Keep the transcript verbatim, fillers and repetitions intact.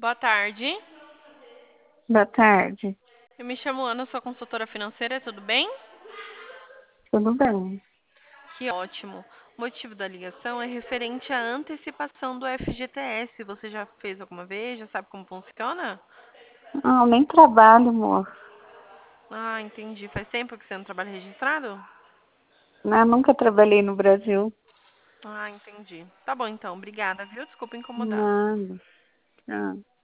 Boa tarde. Boa tarde, Eu me chamo Ana, sou consultora financeira, tudo bem? tudo bem? Que ótimo. O motivo da ligação é referente à antecipação do F G T S. Você já fez alguma vez? Já sabe como funciona? Ah, eu nem trabalho, moço. Ah, entendi. Faz tempo que você não trabalha registrado? Né? Nunca trabalhei no Brasil. Ah, entendi. Tá bom então, obrigada, viu? Desculpa incomodar. Nada. Ah.